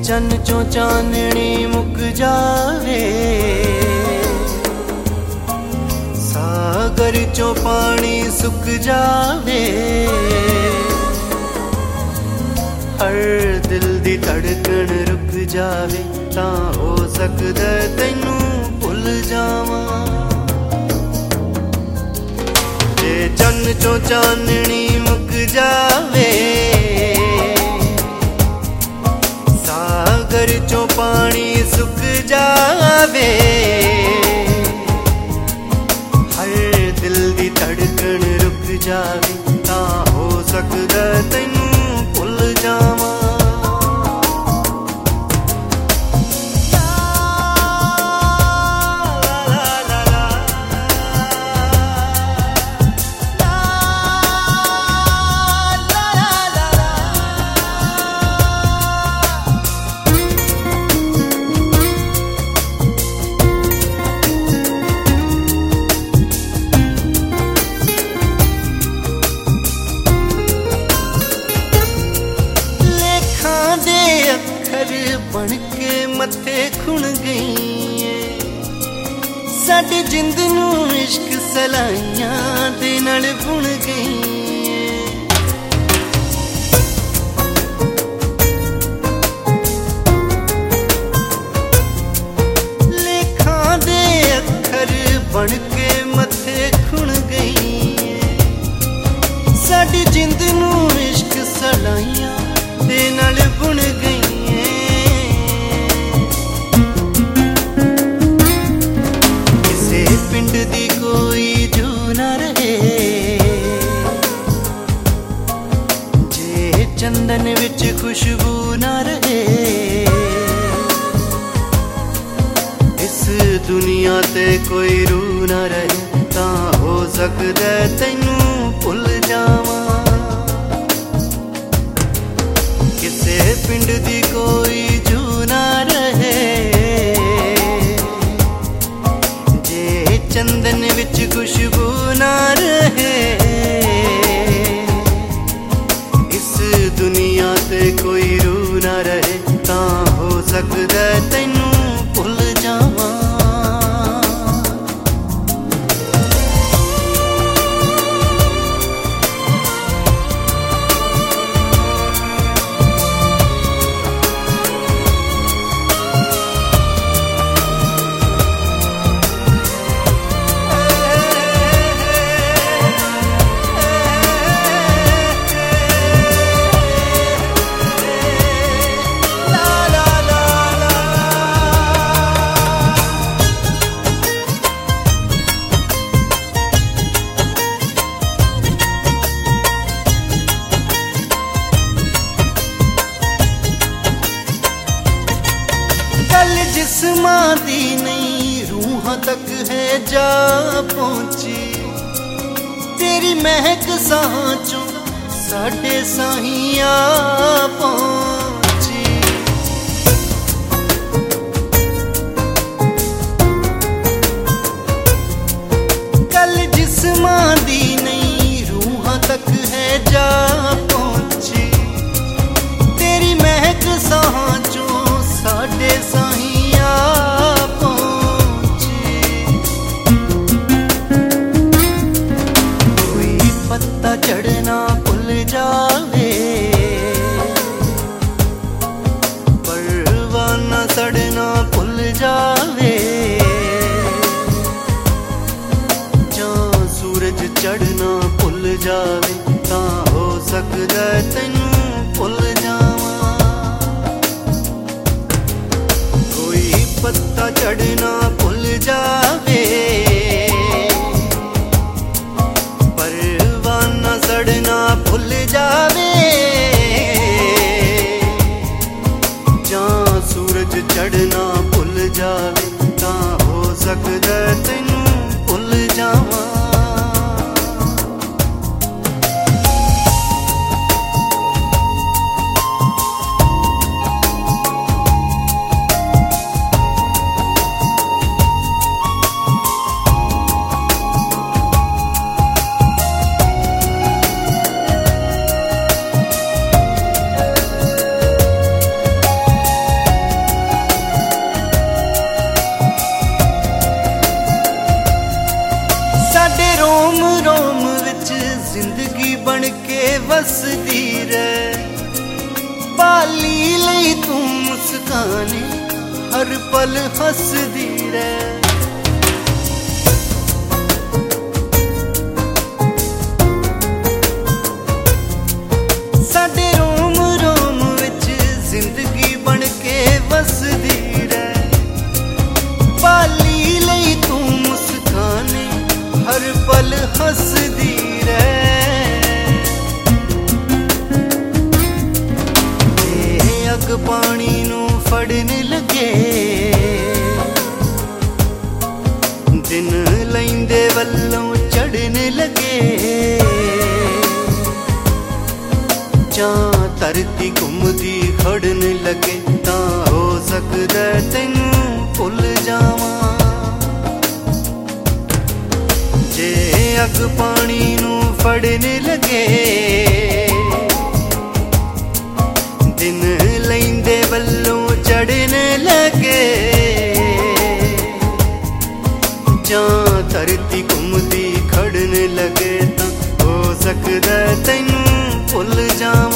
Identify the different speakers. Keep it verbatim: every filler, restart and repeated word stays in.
Speaker 1: चन चो चाननी मुक जावे, सागर चो पानी सुक जावे, हर दिल दी धड़कन रुक जावे, तां हो सकदा तैनू भुल जावां। जे चन चो चाननी मुक जावे, सागर चो पानी सुक जावे, हर दिल दी धड़कन रुक जावे, तां हो सकदा तैनू भुल जावां। बन के मथे खुण गई, साडी जिंद नू इश्क सलाइयां दे नाल बुन गई। लेखां दे अखर बन के मथे खुण गई, साडी जिंद नू इश्क सलाइयां दे नाल बुन गई। पिंड दी कोई जू न रहे, जे चंदन विच खुशबू न रहे, इस दुनिया ते कोई रू न रहे, तां हो सकदा तैनू भुल जावां। किसे पिंड दी कोई जू न रहे, चंदन विच खुशबू ना रहे, इस दुनिया ते कोई रू ना रहे, तां हो सकदा तैनू भुल जावां। गल जिस्मां दी नहीं रूहां तक है जा पहुंची, तेरी महक साहां चों साडे साहियां पहुंची। गल जिस्मां दी नहीं रूहां तक है जा पहुंची, तेरी महक साहां चों साडे साहियां पहुंची। कोई पत्ता चढ़ना भुल जावे, परवाना सड़ना भुल जावे, जां सूरज चढ़ना भुल जावे, तां हो सकदा तैनू भुल जावां। पत्ता चढ़ना भुल जावे, परवाना सड़ना भुल जावे, जां सूरज चढ़ना भुल जावे, तां हो सकदा तैनू भुल जावां। वसदी रह। पाली लई तू मुस्काने हर पल हसदी रह। साडे रोम रोम विच जिंदगी बन के वसदी रह। पाली लई तू मुस्काने हर पल हसदी रह। अग पानी नू फड़न लगे दिन लैंदे वल्लों चढ़न लगे। जां धरती घुमदी खड़न लगे तां हो सकदा तैनू भुल जावां। जे अग पानी नू फड़न लगे दिन लैंदे वल्लों चढ़न लगे। जां धरती घुमदी खड़न लगे तां हो सकदा तैनू भुल जावां।